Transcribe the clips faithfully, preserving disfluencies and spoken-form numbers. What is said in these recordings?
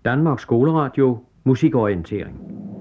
Danmarks Skoleradio, musikorientering.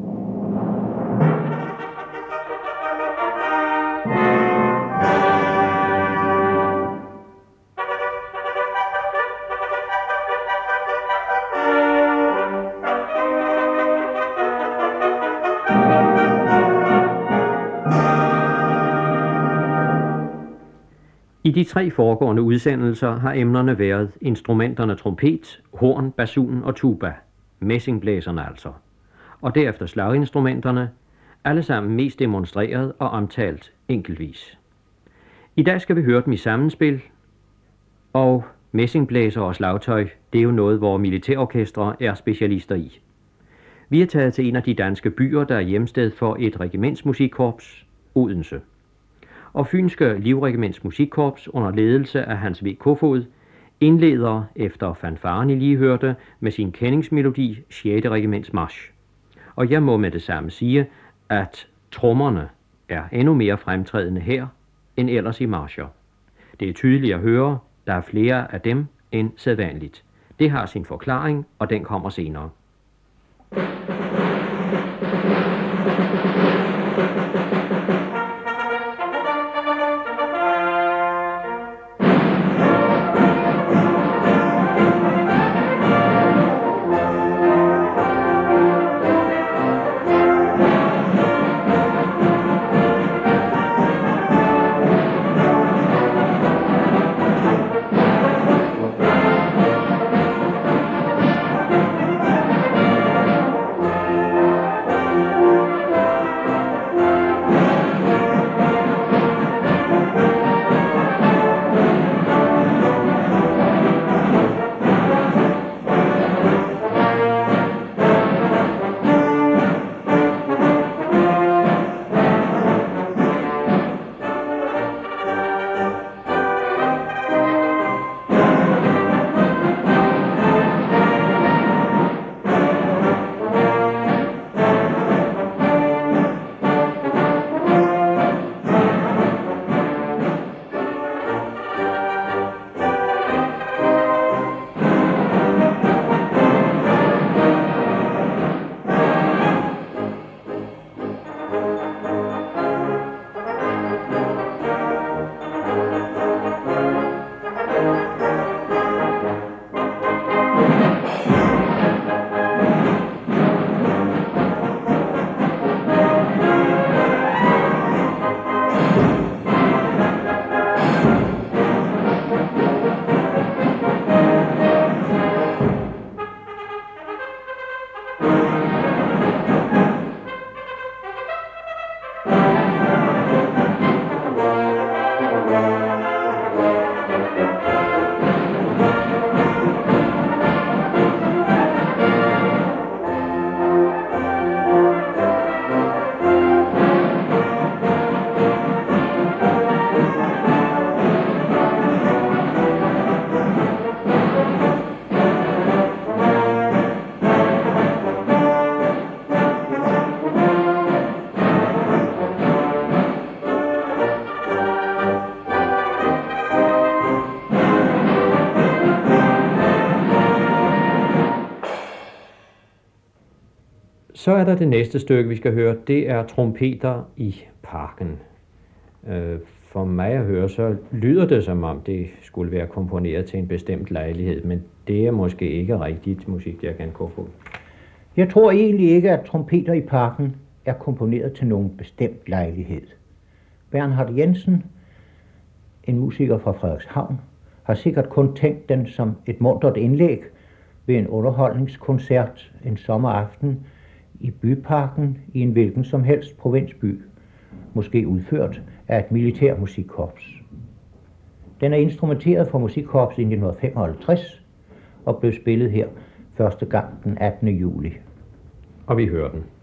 I de tre foregående udsendelser har emnerne været instrumenterne trompet, horn, basun og tuba, messingblæserne altså, og derefter slaginstrumenterne, alle sammen mest demonstreret og omtalt enkeltvis. I dag skal vi høre dem i sammenspil, og messingblæser og slagtøj, det er jo noget, hvor militærorkestre er specialister i. Vi er taget til en af de danske byer, der er hjemsted for et regimentsmusikkorps, Odense. Og Fynske Livregiments Musikkorps under ledelse af Hans V. Kofod indleder efter fanfaren I lige hørte med sin kendingsmelodi sjette Regiments March. Og jeg må med det samme sige, at trommerne er endnu mere fremtrædende her end ellers i marcher. Det er tydeligt at høre, der er flere af dem end sædvanligt. Det har sin forklaring, og den kommer senere. Så er der det næste stykke, vi skal høre. Det er trompeter i parken. For mig at høre, så lyder det som om det skulle være komponeret til en bestemt lejlighed, men det er måske ikke rigtigt musik, jeg kan få. Jeg tror egentlig ikke, at trompeter i parken er komponeret til nogen bestemt lejlighed. Bernhard Jensen, en musiker fra Frederikshavn, har sikkert kun tænkt den som et muntert indlæg ved en underholdningskoncert en sommeraften i byparken i en hvilken som helst provinsby, måske udført af et militærmusikkorps. Den er instrumenteret for musikkorps i nitten femoghalvtreds og blev spillet her første gang den attende juli. Og vi hører den.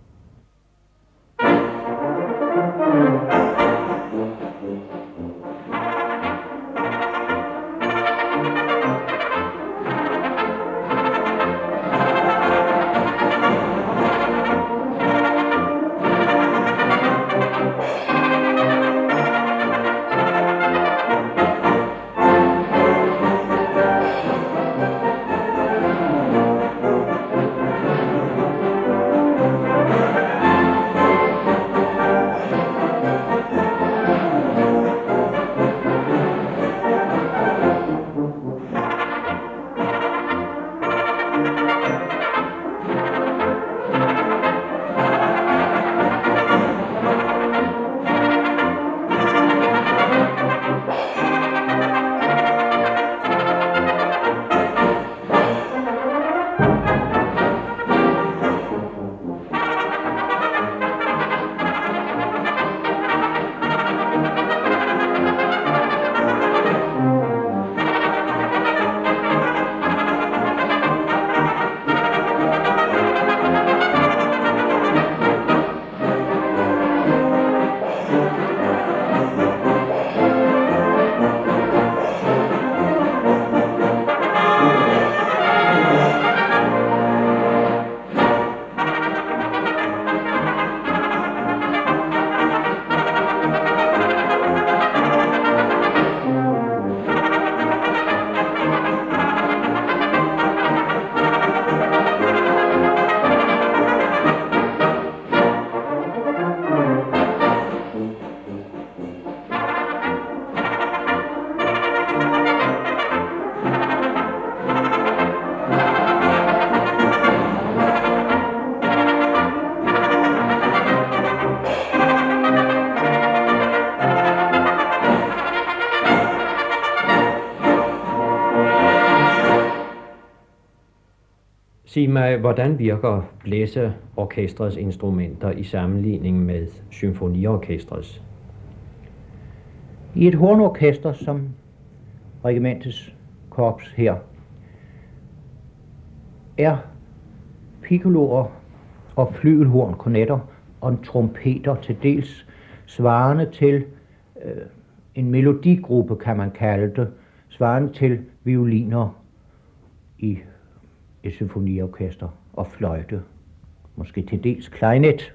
Sig mig, hvordan virker blæseorkestrets instrumenter i sammenligning med symfoniorkestrets? I et hornorkester som regimentets korps her er piccoloer og flygelhorn, kornetter og trompeter til dels svarende til øh, en melodigruppe, kan man kalde det, svarende til violiner i et symfoniorkester og fløjte, måske til dels klarinet.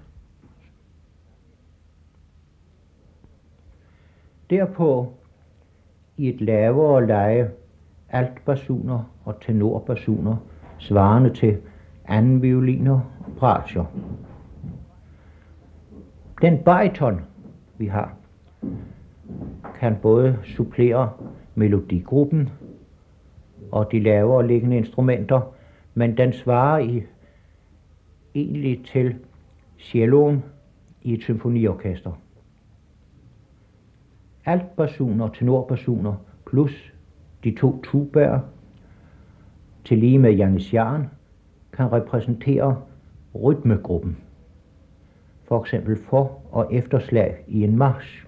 Derpå i et lavere leje altbasuner og tenorbasuner, svarende til anden violiner og bratier. Den bariton, vi har, kan både supplere melodigruppen og de lavere liggende instrumenter, men den svarer i, egentlig til celloen i et symfoniorkester. Altbasuner og tenorbasuner plus de to tubaer til lige med janitsjaren kan repræsentere rytmegruppen, for eksempel for- og efterslag i en march.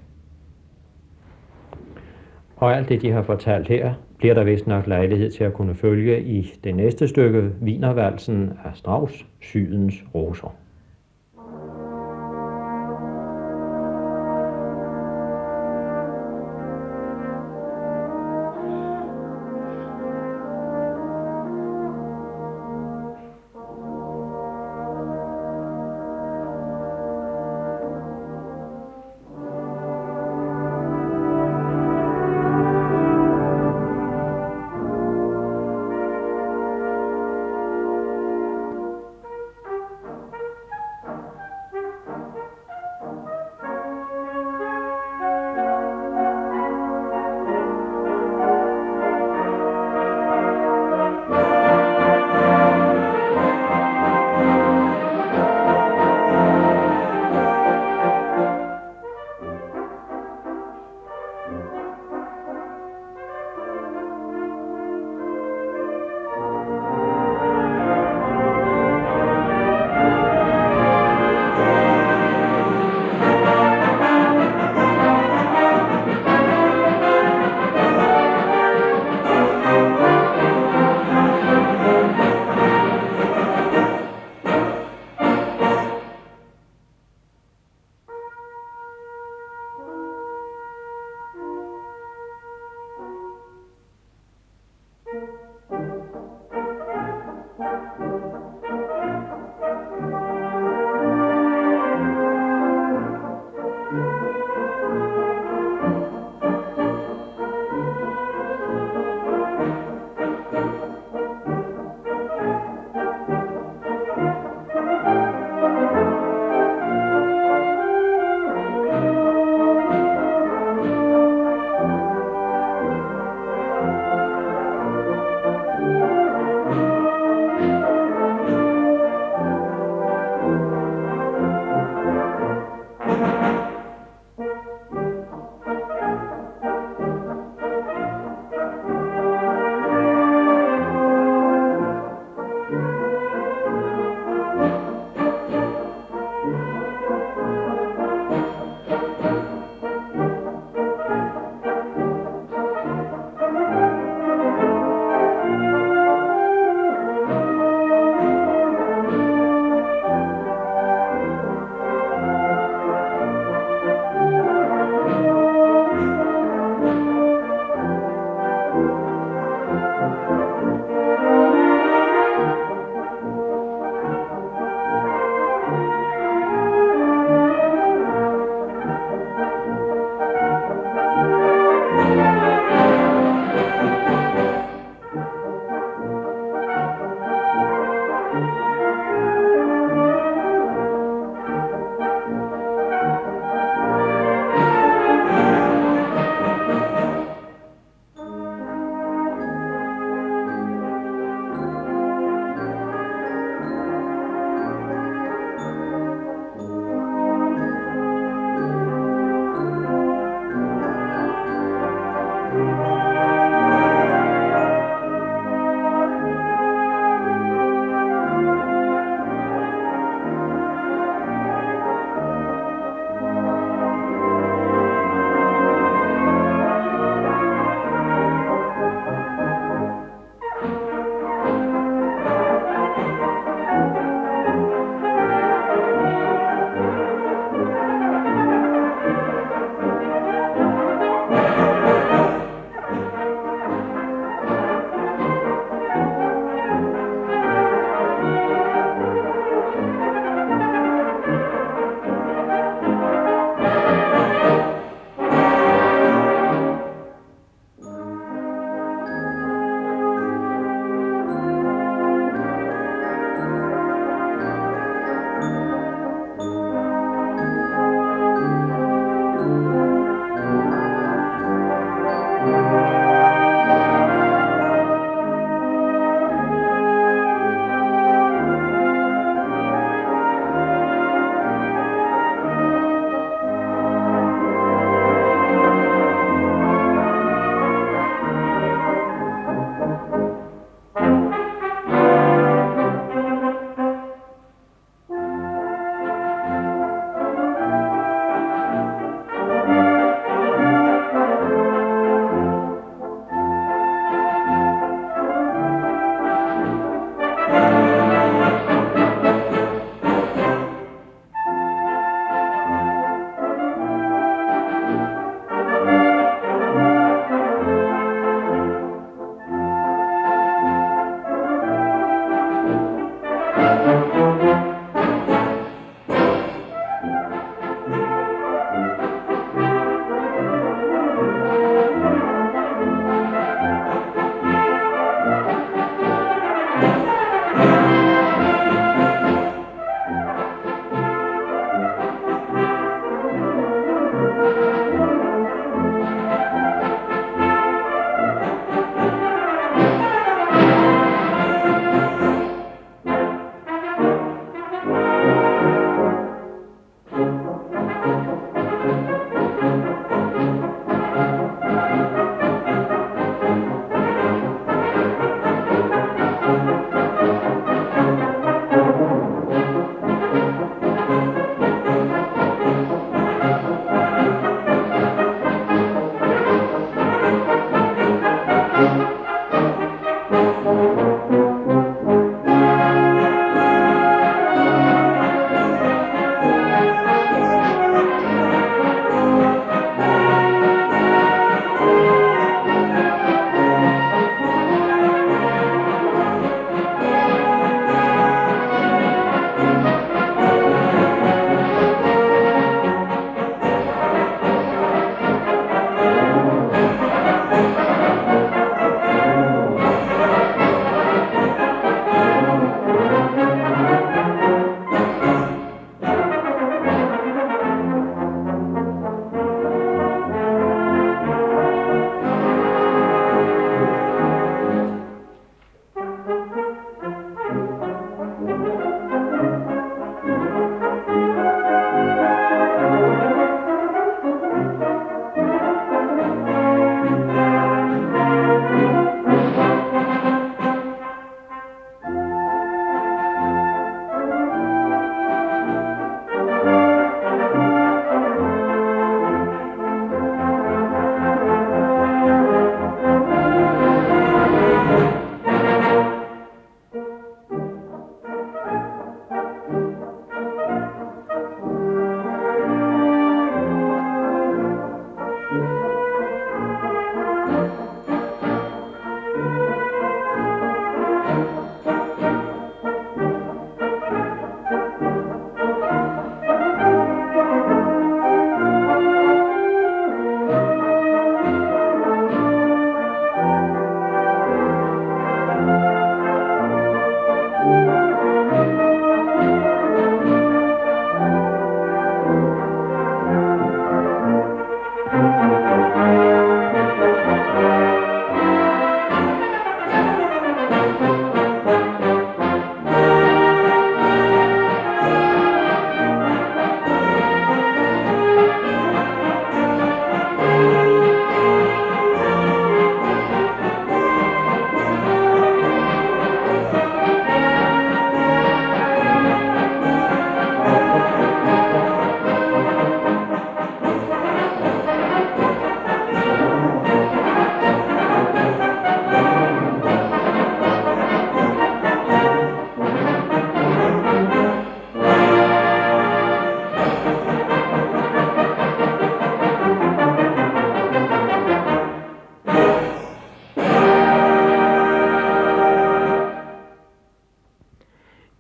Og alt det, de har fortalt her, bliver der vist nok lejlighed til at kunne følge i det næste stykke, Wienervalsen af Strauss, Sydens roser.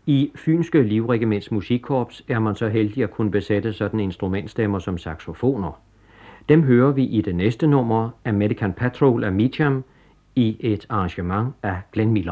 I Fynske Livregiments Musikkorps er man så heldig at kunne besætte sådan instrumentstemmer som saxofoner. Dem hører vi i det næste nummer, American Patrol af Meacham, i et arrangement af Glenn Miller.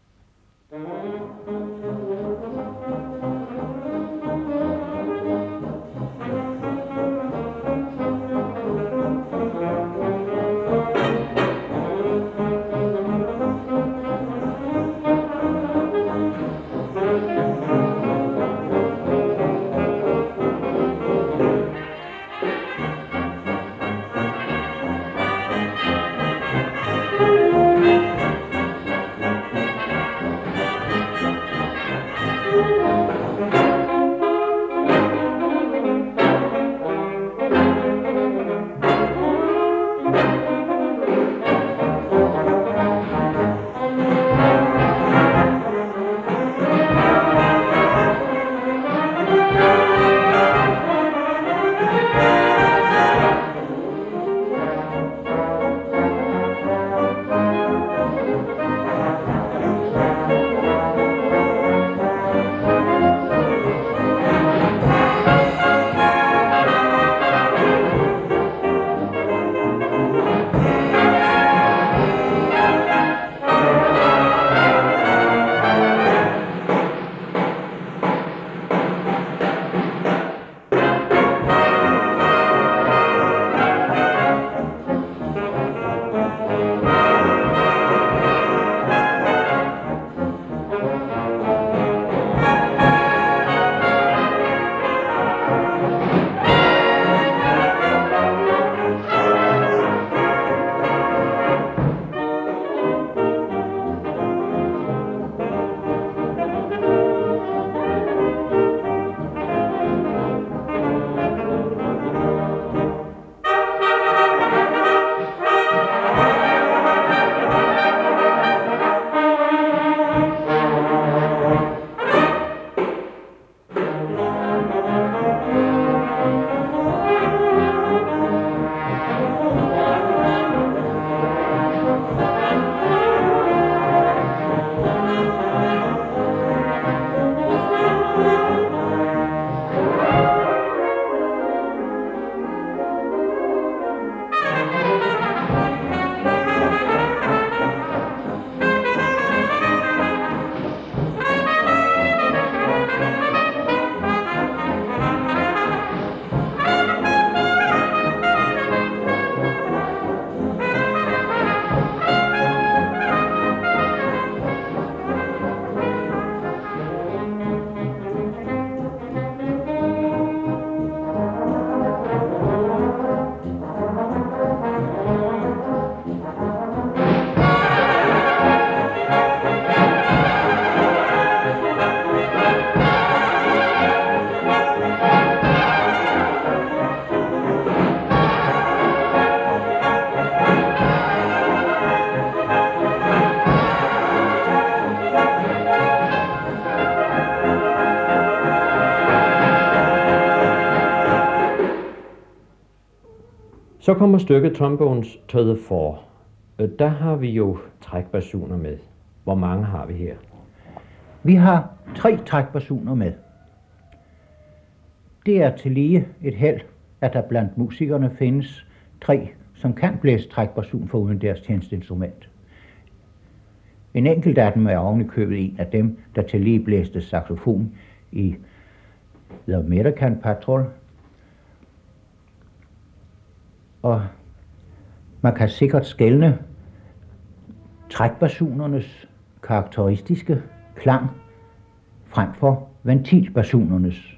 Så kommer stykket Trombones to the Fore. Der har vi jo trækbasuner med. Hvor mange har vi her? Vi har tre trækbasuner med. Det er tillige et held, at der blandt musikerne findes tre, som kan blæse trækbasun for uden deres tjenesteinstrument. En enkelt af dem er oven i købet en af dem, der tillige blæste saxofon i The American Patrol. Og man kan sikkert skelne trækbasunernes karakteristiske klang frem for ventilbasunernes.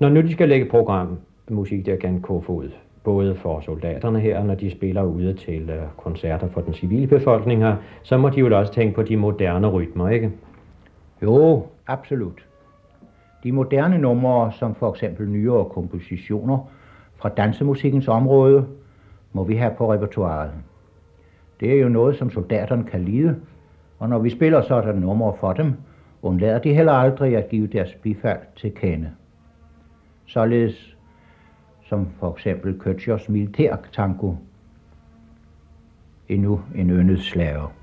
Når nu de skal lægge program, musikdirigent Kofod, både for soldaterne her, når de spiller ude til uh, koncerter for den civile befolkning her, så må de jo også tænke på de moderne rytmer, ikke? Jo, absolut. De moderne numre, som for eksempel nyere kompositioner fra dansemusikkens område, må vi have på repertoiret. Det er jo noget, som soldaterne kan lide, og når vi spiller sådan numre for dem, undlader de heller aldrig at give deres bifald til kende. Således som for eksempel Køtschers militærtango, endnu en yndet slager.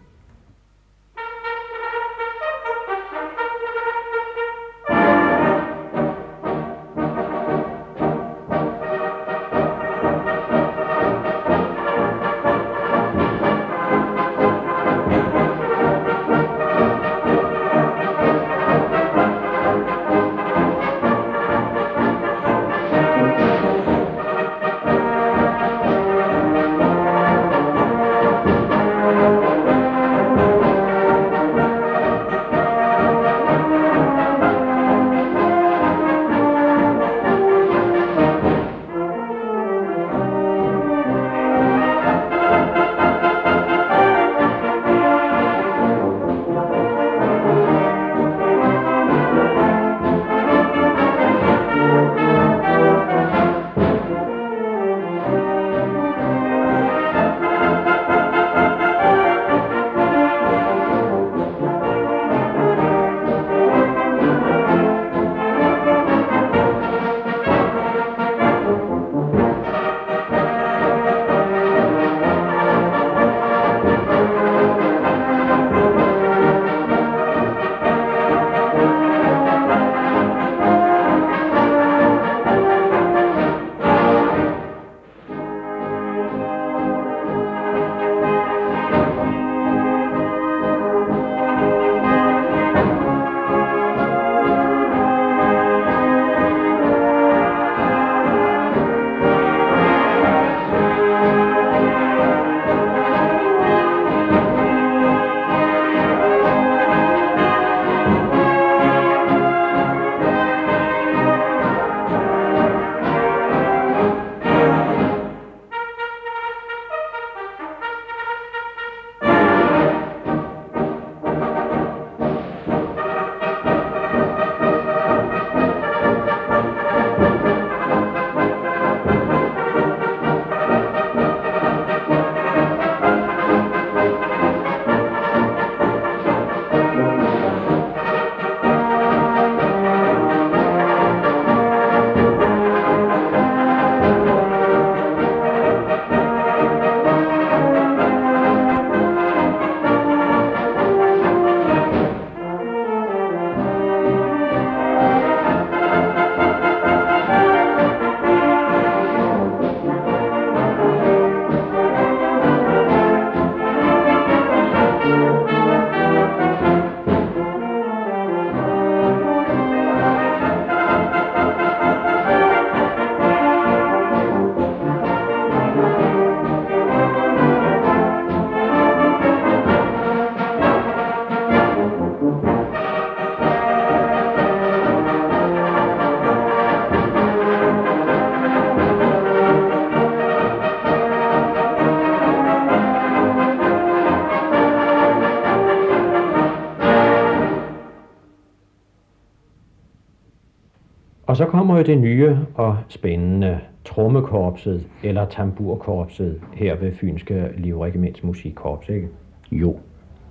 Og så kommer jo det nye og spændende trommekorpset eller tamburkorpset her ved Fynske Livregiments Musikkorps, ikke? Jo.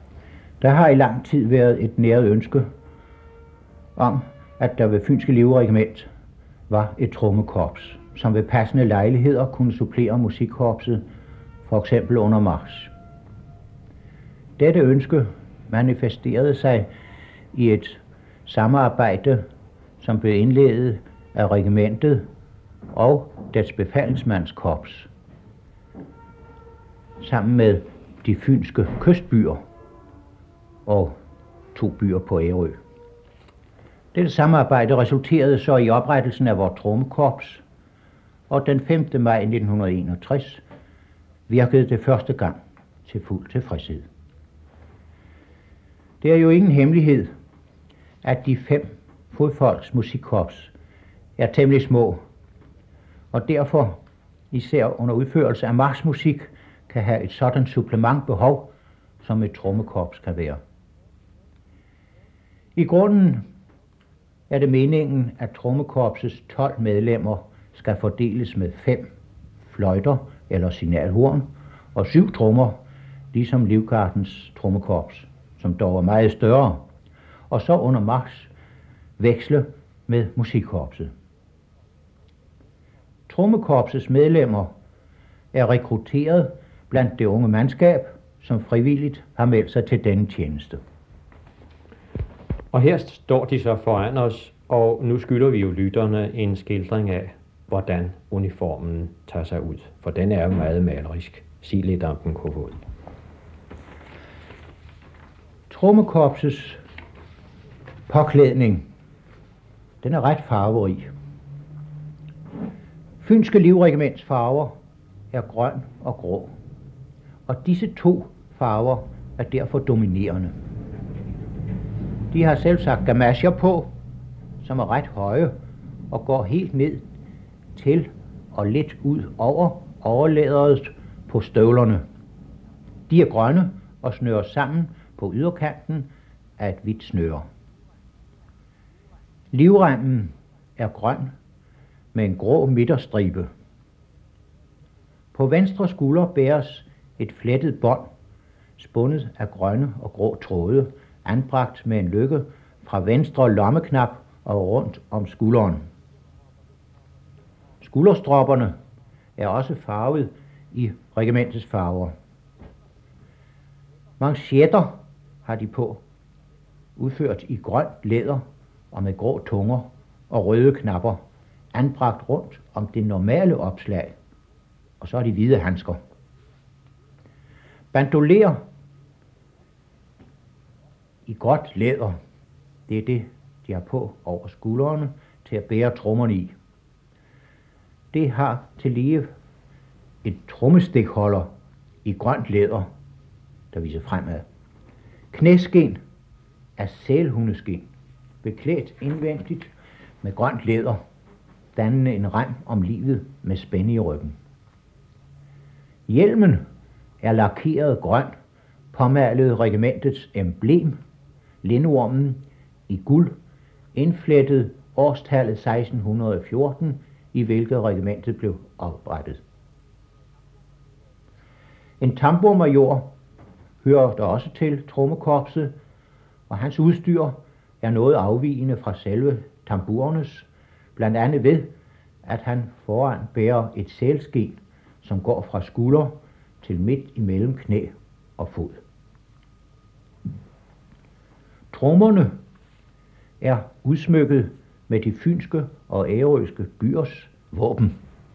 Der har i lang tid været et næret ønske om, at der ved Fynske Livregiment var et trommekorps, som ved passende lejligheder kunne supplere musikkorpset, for eksempel under march. Dette ønske manifesterede sig i et samarbejde, som blev indledet af regimentet og dets befalingsmandskorps, sammen med de fynske kystbyer og to byer på Ærø. Dette samarbejde resulterede så i oprettelsen af vores trommekorps, og den femte maj nitten enogtres virkede det første gang til fuld tilfredshed. Det er jo ingen hemmelighed, at de fem fodfolks musikkorps er temmelig små, og derfor især under udførelse af marchmusik kan have et sådan supplement behov, som et trommekorps kan være. I grunden er det meningen, at trommekorpsets tolv medlemmer skal fordeles med fem fløjter eller signalhorn og syv trommer, ligesom Livgardens trommekorps, som dog er meget større, og så under march veksle med musikkorpset. Trommekorpsets medlemmer er rekrutteret blandt det unge mandskab, som frivilligt har meldt sig til denne tjeneste. Og her står de så foran os, og nu skylder vi jo lytterne en skildring af, hvordan uniformen tager sig ud. For den er jo meget malerisk. Sig lidt om den, Kofod. Trommekorpsets påklædning, den er ret farverig. Fynske Livregiments farver er grøn og grå, og disse to farver er derfor dominerende. De har selv sagt gamasjer på, som er ret høje og går helt ned til og lidt ud over overlæderet på støvlerne. De er grønne og snører sammen på yderkanten af et hvidt snøre. Livremmen er grøn med en grå midterstribe. På venstre skulder bæres et flettet bånd, spundet af grønne og grå tråde, anbragt med en lykke fra venstre lommeknap og rundt om skulderen. Skulderstropperne er også farvet i regimentets farver. Manchetter har de på, udført i grønt læder og med grå tunger og røde knapper, anbragt rundt om det normale opslag, og så er de hvide handsker. Bandolerer i gråt læder, det er det, de har på over skuldrene til at bære trommerne i. Det har til lige et trommestikholder i grønt læder, der viser fremad. Knæskin er sælhundeskin, beklædt indvendigt med grønt læder, dannende en rem om livet med spænde i ryggen. Hjelmen er lakeret grøn, påmalet regimentets emblem, lindormen, i guld, indflettet årstallet seksten fjorten, i hvilket regimentet blev oprettet. En tambourmajor hører der også til trommekorpset, og hans udstyr er noget afvigende fra selve tamburernes, blandt andet ved, at han foran bærer et sælskin, som går fra skulder til midt imellem knæ og fod. Trommerne er udsmykket med de fynske og ærøske byers våben.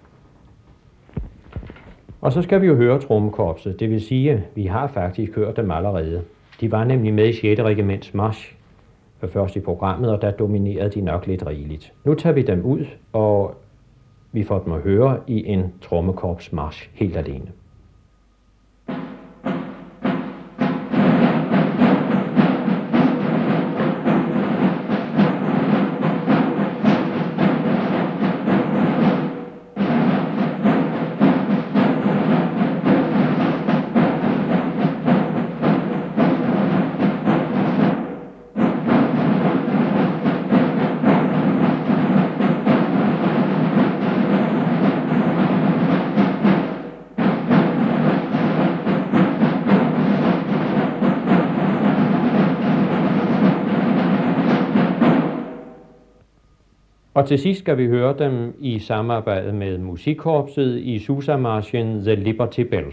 Og så skal vi jo høre trommekorpset, det vil sige, at vi har faktisk hørt dem allerede. De var nemlig med i sjette regiments march først i programmet, og der dominerede de nok lidt rigeligt. Nu tager vi dem ud, og vi får dem at høre i en trommekorps march helt alene. Og til sidst skal vi høre dem i samarbejde med musikkorpset i Susa-marchen The Liberty Bell.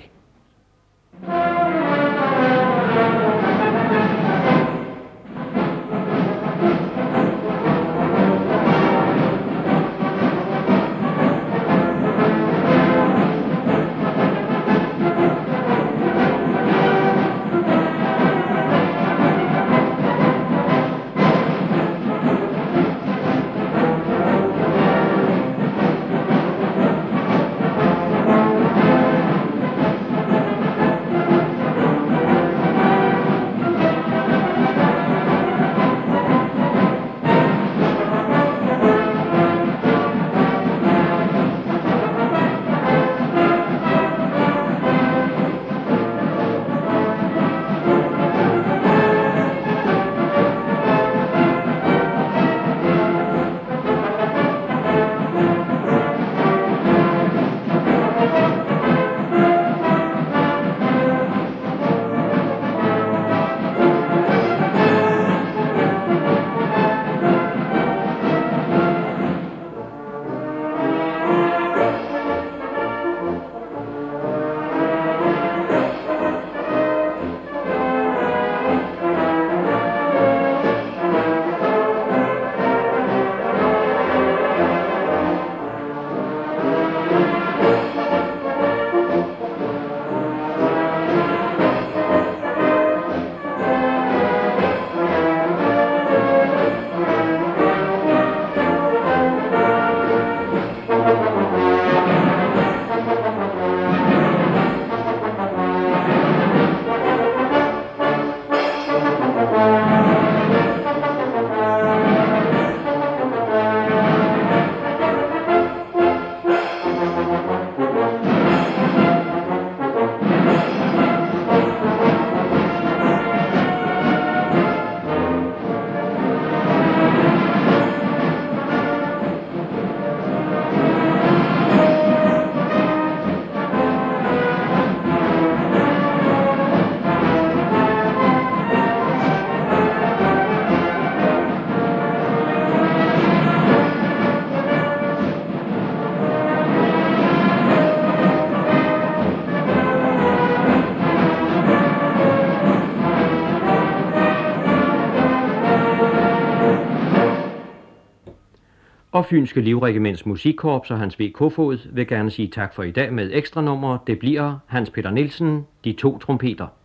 Og Fynske Livregiments Musikkorps og Hans V. Kofod vil gerne sige tak for i dag med ekstra nummer. Det bliver Hans Peter Nielsen, De to trompeter.